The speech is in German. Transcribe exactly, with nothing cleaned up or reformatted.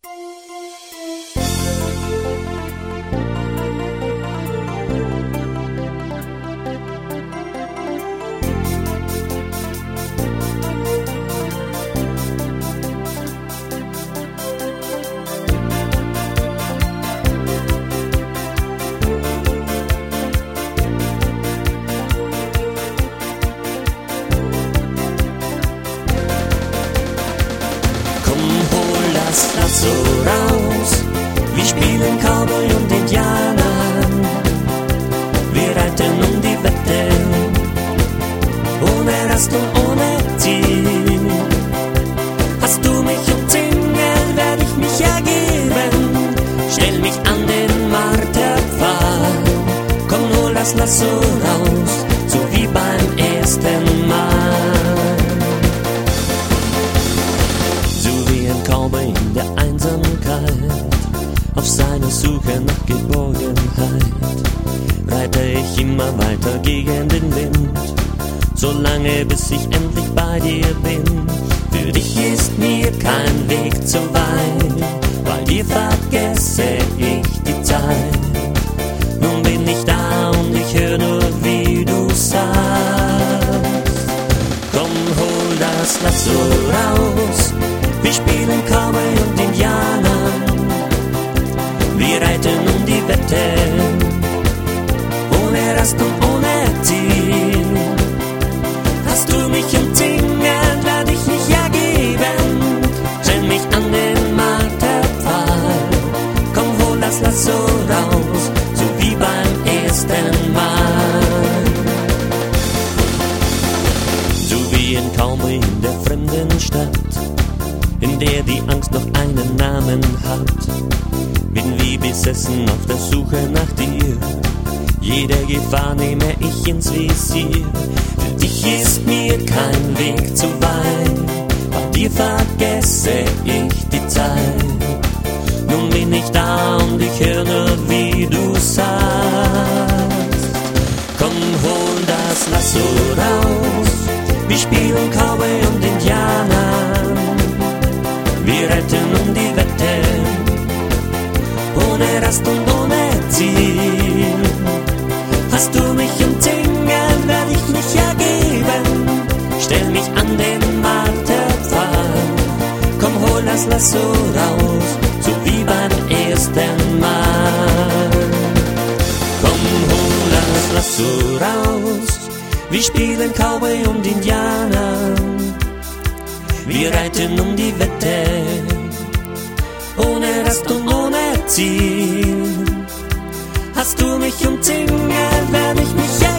Lass so raus, wir spielen Cowboy und Indianer, wir reiten um die Wette, ohne Rast und ohne Ziel. Hast du mich umzingelt, werd ich mich ergeben, stell mich an den Marterpfahl, komm hol das Lasso raus, so wie beim ersten Mal. Cowboy in der Einsamkeit, auf seiner Suche nach Geborgenheit, reite ich immer weiter gegen den Wind, solange bis ich endlich bei dir bin. Für dich ist mir kein Weg zu weit, bei dir vergesse ich die Zeit. Nun bin ich da und ich höre nur, wie du sagst. Komm, hol das Lasso raus, wir spielen Cowboy und Indianer, wir reiten um die Wette, ohne Rast und ohne Ziel. Hast du mich umzingelt, werd ich mich ergeben, stell mich an den Marterpfahl, komm hol das Lasso raus, so wie beim ersten Mal. So wie ein Cowboy in der fremden Stadt, in der die Angst noch einen Namen hat, bin wie besessen auf der Suche nach dir, jede Gefahr nehme ich ins Visier. Für dich ist mir kein Weg zu weit, bei dir vergesse ich die Zeit. Nun bin ich da und ich höre nur, wie du sagst. Komm, hol das Lasso raus, wir spielen Cowboy und Indianer, wir retten um die Wette, ohne Rast und ohne Ziel. Hast du mich umzingelt, werd ich mich ergeben, stell mich an den Marterpfahl, komm hol das Lasso raus, so wie beim ersten Mal. Komm, hol das Lasso raus, wir spielen Cowboy und Indianer, wir reiten um die Wette, ohne Rast und ohne Ziel. Hast du mich umzingelt, werd ich mich ergeben,